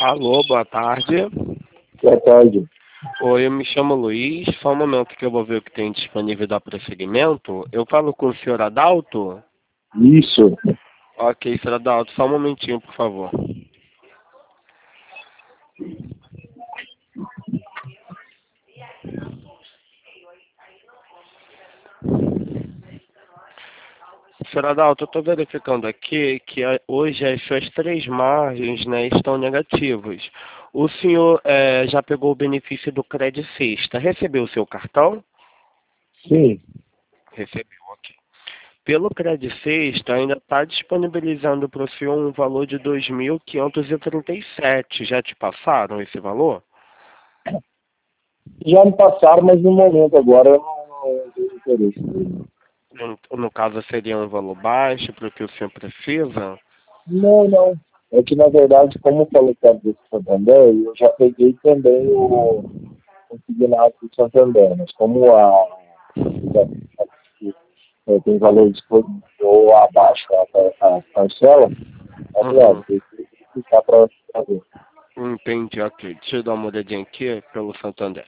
Alô, boa tarde. Boa tarde. Oi, eu me chamo Luiz. Só um momento que eu vou ver o que tem disponível da prosseguimento. Eu falo com o senhor Adalto? Isso. Ok, senhor Adalto, só um momentinho, por favor. Senhor Adalto, eu estou verificando aqui que hoje as suas três margens, né, estão negativas. O senhor já pegou o benefício do Credit Sexta. Recebeu o seu cartão? Sim. Recebeu, ok. Pelo Credit Sexta, ainda está disponibilizando para o senhor um valor de 2.537. Já te passaram esse valor? Já me passaram, mas no momento agora eu não tenho interesse. No caso, seria um valor baixo para o que o senhor precisa? Não, não. É que na verdade, como eu falei que era do Santander, eu já peguei também o consignado do Santander, mas como tem valor disponível ou abaixo a parcela, é melhor, tem que ficar para fazer. Entendi, ok. Deixa eu dar uma olhadinha aqui pelo Santander.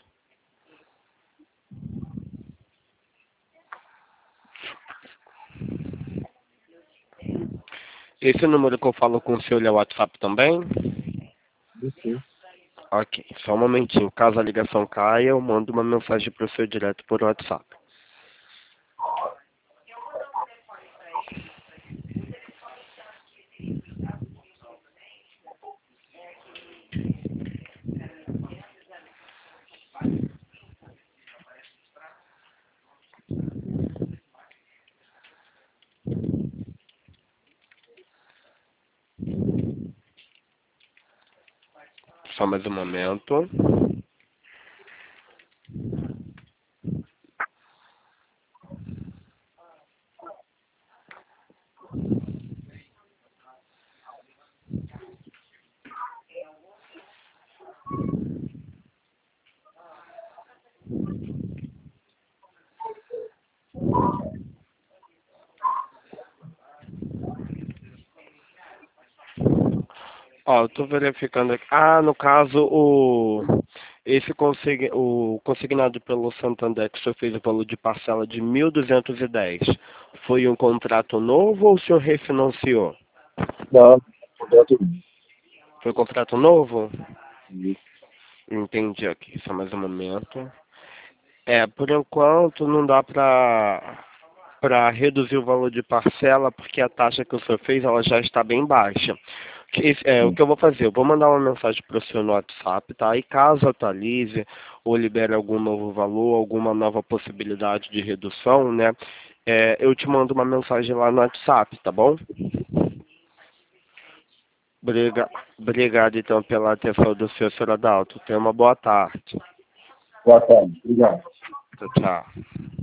Esse número que eu falo com o senhor é o WhatsApp também? Sim. Ok, só um momentinho. Caso a ligação caia, eu mando uma mensagem para o senhor direto por WhatsApp. Só mais um momento. Ó, eu tô verificando aqui. Ah, no caso, o consignado pelo Santander que o senhor fez o valor de parcela de 1.210 foi um contrato novo ou o senhor refinanciou? Não, contrato Foi um contrato novo? isso. Entendi aqui, só mais um momento. Por enquanto não dá para reduzir o valor de parcela, porque a taxa que o senhor fez ela já está bem baixa. O que eu vou fazer? Eu vou mandar uma mensagem para o senhor no WhatsApp, tá? E caso atualize ou libere algum novo valor, alguma nova possibilidade de redução, né? Eu te mando uma mensagem lá no WhatsApp, tá bom? Obrigado, então, pela atenção do senhor Adalto. Tenha uma boa tarde. Boa tarde. Obrigado. Tchau, tchau.